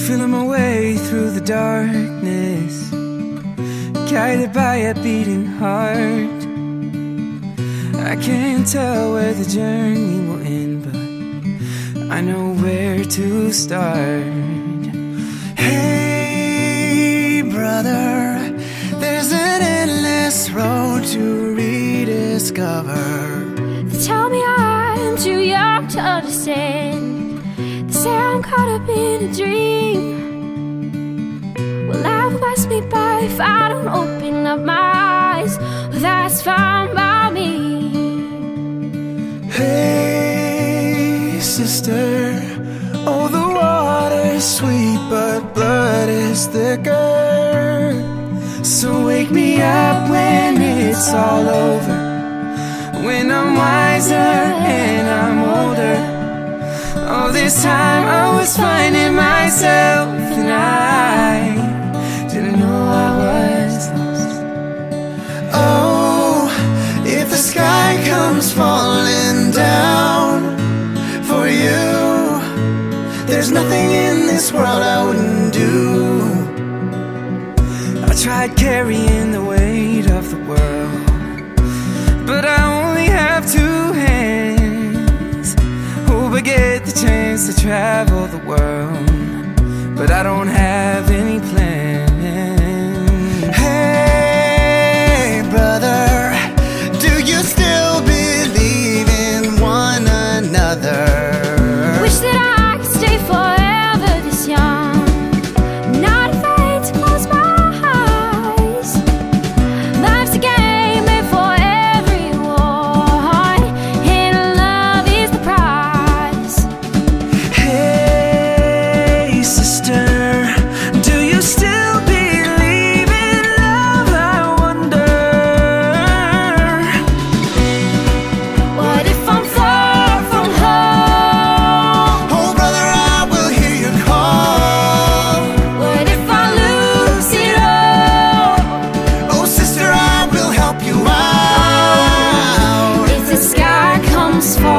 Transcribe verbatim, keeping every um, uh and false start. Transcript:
feeling my way through the darkness, guided by a beating heart. I can't tell where the journey will end, but I know where to start. Hey brother, there's an endless road to rediscover. They tell me I'm too young to understand. They say I'm caught up in a dream. Well, life will pass me by if I don't open up my eyes. Well, that's fine by me. Hey sister, oh the water's sweet but blood is thicker. So wake me up when it's all over, when I'm wiser and I'm older. Oh, this time I was finding myself, and I didn't know I was lost. Oh, if the sky comes falling down for you, there's nothing in this world I wouldn't do. I tried carrying the weight of the world, but I only have two hands. Hope I get the chance to travel the world, but I don't have any plans. Hey brother, do you still believe in one another? Wish that I could stay forever this young, not afraid to close my eyes. Life's a game made for everyone, and love is the prize. Hey sister, do you still believe in love, I wonder? What if I'm far from home? Oh brother, I will hear your call. What if I lose it all? Oh sister, I will help you out. If the sky comes falling